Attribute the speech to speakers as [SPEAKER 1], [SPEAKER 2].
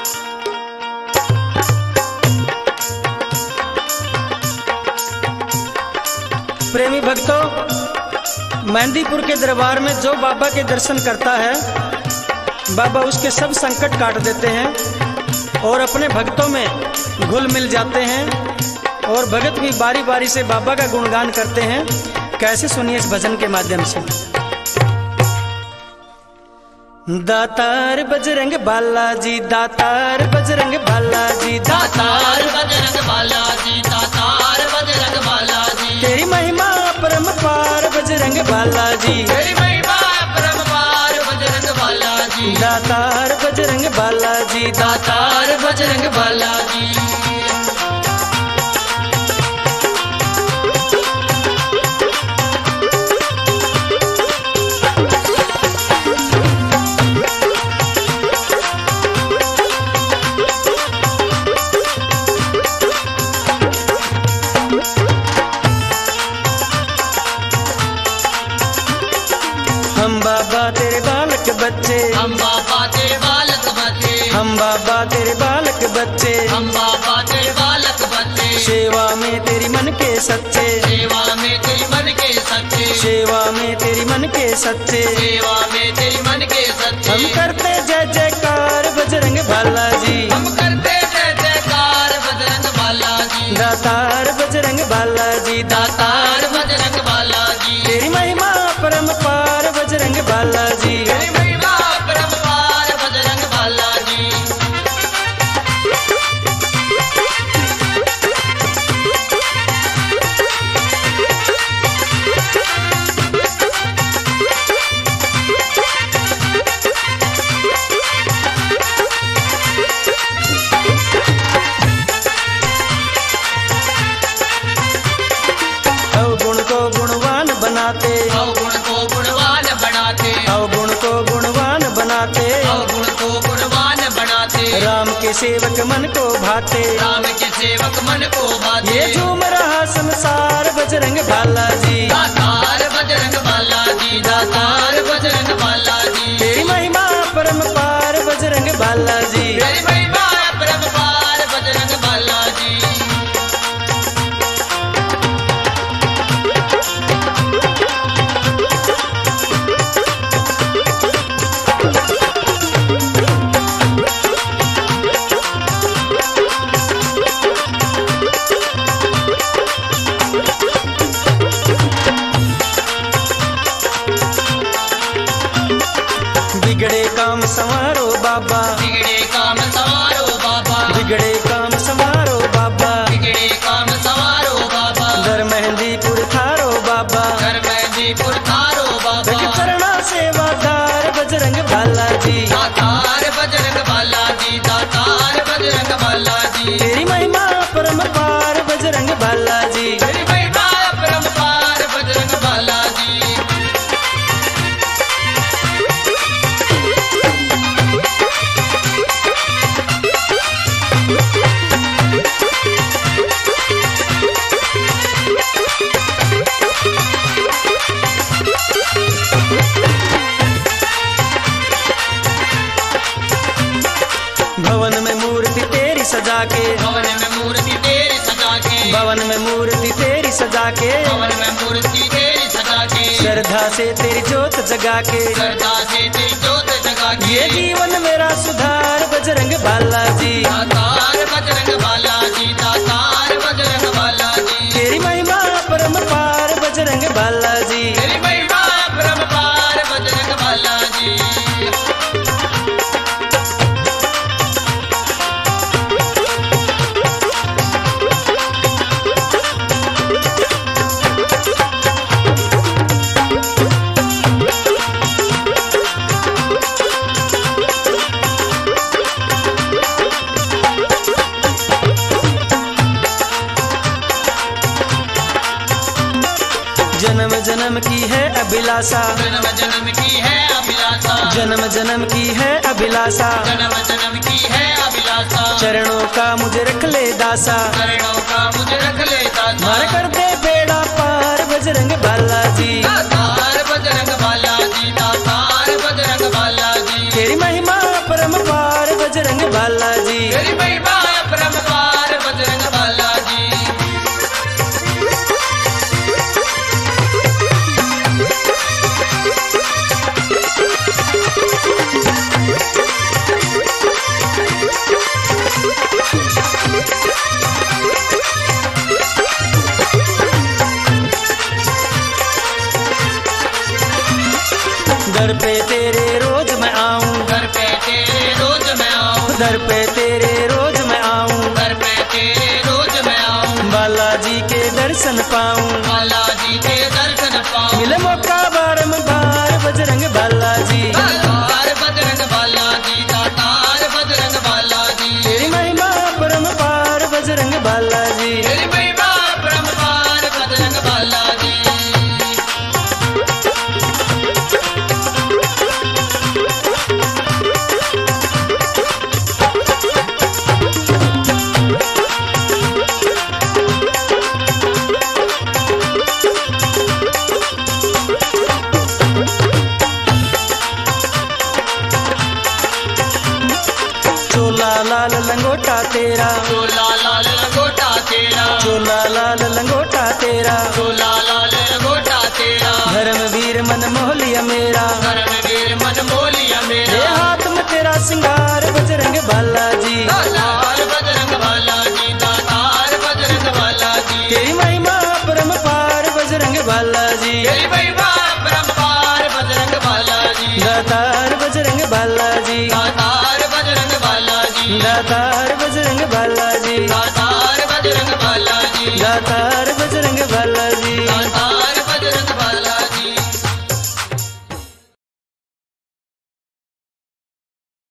[SPEAKER 1] प्रेमी भक्तों, मेहंदीपुर के दरबार में जो बाबा के दर्शन करता है, बाबा उसके सब संकट काट देते हैं और अपने भक्तों में घुल मिल जाते हैं और भगत भी बारी बारी से बाबा का गुणगान करते हैं। कैसे सुनिए इस भजन के माध्यम से। दातार बजरंग बालाजी, दातार बजरंग बालाजी,
[SPEAKER 2] दातार बजरंग बालाजी, दातार बजरंग बालाजी,
[SPEAKER 1] तेरी महिमा परमपार बजरंग बालाजी,
[SPEAKER 2] तेरी महिमा परमपार बजरंग बालाजी,
[SPEAKER 1] दातार बजरंग बालाजी,
[SPEAKER 2] दातार बजरंग बालाजी।
[SPEAKER 1] हम बाबा तेरे बालक बच्चे,
[SPEAKER 2] हम बाबा तेरे बालक बच्चे,
[SPEAKER 1] हम बाबा तेरे बालक बच्चे,
[SPEAKER 2] हम बाबा तेरे बालक बच्चे,
[SPEAKER 1] सेवा में तेरी मन के सच्चे,
[SPEAKER 2] सेवा में तेरी मन के सच्चे,
[SPEAKER 1] सेवा में तेरी मन के सच्चे,
[SPEAKER 2] सेवा में तेरी मन के सच्चे।
[SPEAKER 1] हम करते जय जयकार बजरंग बालाजी,
[SPEAKER 2] हम करते जय जयकार बजरंग बालाजी,
[SPEAKER 1] दातार बजरंग बालाजी,
[SPEAKER 2] दातार बजरंग बालाजी,
[SPEAKER 1] तेरी महिमा परमपार बजरंग बालाजी,
[SPEAKER 2] तेरी महिमा परमपार बजरंग बालाजी।
[SPEAKER 1] अवगुण को गुणवान बनाते,
[SPEAKER 2] अवगुण को गुणवान बनाते,
[SPEAKER 1] अवगुण को गुणवान बनाते,
[SPEAKER 2] अवगुण को गुणवान बनाते,
[SPEAKER 1] राम के सेवक मन को भाते,
[SPEAKER 2] राम के सेवक मन को भाते।
[SPEAKER 1] ये झूम रहा संसार बजरंग बालाजी,
[SPEAKER 2] दातार बजरंग बालाजी, दातार बजरंग बालाजी,
[SPEAKER 1] तेरी महिमा परमपार बजरंग बालाजी,
[SPEAKER 2] तेरी महिमा परमपार बजरंग बालाजी।
[SPEAKER 1] बिगड़े काम संवारो बाबा,
[SPEAKER 2] बिगड़े काम संवारो बाबा,
[SPEAKER 1] बिगड़े काम संवारो बाबा,
[SPEAKER 2] बिगड़े काम संवारो बाबा,
[SPEAKER 1] दर मेहंदीपुर थारो बाबा,
[SPEAKER 2] घर मेहंदीपुर थारो बाबा,
[SPEAKER 1] चरणा सेवादार बजरंग बालाजी,
[SPEAKER 2] दातार बजरंग बालाजी, दातार बजरंग बालाजी,
[SPEAKER 1] तेरी महिमा परमपार बजरंग बालाजी,
[SPEAKER 2] तेरी महिमा परमपार बजरंग बालाजी। भवन में मूर्ति तेरी सजा के, भवन में मूर्ति तेरी सजा के,
[SPEAKER 1] भवन में मूर्ति तेरी सजा के,
[SPEAKER 2] भवन में मूर्ति तेरी सजा के,
[SPEAKER 1] श्रद्धा से तेरी जोत जगा के,
[SPEAKER 2] श्रद्धा से तेरी जोत जगा के,
[SPEAKER 1] ये जीवन मेरा सुधार बजरंग बालाजी,
[SPEAKER 2] दातार बजरंग बालाजी, दातार बजरंग बालाजी,
[SPEAKER 1] तेरी महिमा परमपार बजरंग बालाजी,
[SPEAKER 2] तेरी महिमा परमपार बजरंग बालाजी।
[SPEAKER 1] जन्म जन्म की है अभिलाषा,
[SPEAKER 2] जन्म जन्म की है अभिलाषा,
[SPEAKER 1] जन्म जन्म की है अभिलाषा,
[SPEAKER 2] जन्म जन्म की है अभिलाषा,
[SPEAKER 1] चरणों का मुझे रख ले दासा,
[SPEAKER 2] चरणों का मुझे रख ले दाता,
[SPEAKER 1] मार कर दे बेड़ा पार बजरंग बालाजी,
[SPEAKER 2] दातार बजरंग बालाजी, दातार बजरंग बालाजी,
[SPEAKER 1] तेरी महिमा परमपार बजरंग बालाजी। बालाजी।
[SPEAKER 2] तेरी महिमा अपरंपार बजरंग बालाजी।
[SPEAKER 1] दर पे तेरे रोज मैं आऊं,
[SPEAKER 2] दर पे तेरे रोज मैं आऊं,
[SPEAKER 1] दर पे तेरे रोज मैं आऊं,
[SPEAKER 2] दर पे तेरे रोज मैं आऊं,
[SPEAKER 1] बालाजी के दर्शन पाऊं,
[SPEAKER 2] बालाजी के दर्शन पाऊं।
[SPEAKER 1] मिले मौका बारंबार बजरंग बालाजी।
[SPEAKER 2] दातार बजरंग बालाजी, दातार बजरंग बालाजी।
[SPEAKER 1] तेरी महिमा परम्पार बजरंग बालाजी।
[SPEAKER 2] तेरी महिमा अपरंपार बजरंग बालाजी।
[SPEAKER 1] चोला लाल लंगोटा तेरा,
[SPEAKER 2] चोला लाल लंगोटा तेरा,
[SPEAKER 1] चोला लाल लंगोटा तेरा,
[SPEAKER 2] चोला लाल लंगोटा तेरा।
[SPEAKER 1] धर्मवीर मन मोहलिया मेरा,
[SPEAKER 2] धर्मवीर मन मोलिया
[SPEAKER 1] ये
[SPEAKER 2] मेरा।
[SPEAKER 1] हाथ में तेरा सिंगार बजरंग बालाजी।
[SPEAKER 2] दातार बजरंग बालाजी, दातार बजरंग बालाजी।
[SPEAKER 1] तेरी महिमा परम्पार बजरंग बालाजी।
[SPEAKER 2] तेरी महिमा अपरंपार बजरंग बालाजी।
[SPEAKER 1] दातार बजरंग बालाजी,
[SPEAKER 2] दातार बजरंग बालाजी।
[SPEAKER 1] दातार बजरंग बालाजी,
[SPEAKER 2] दातार बजरंग बालाजी।
[SPEAKER 1] दातार बजरंग बालाजी।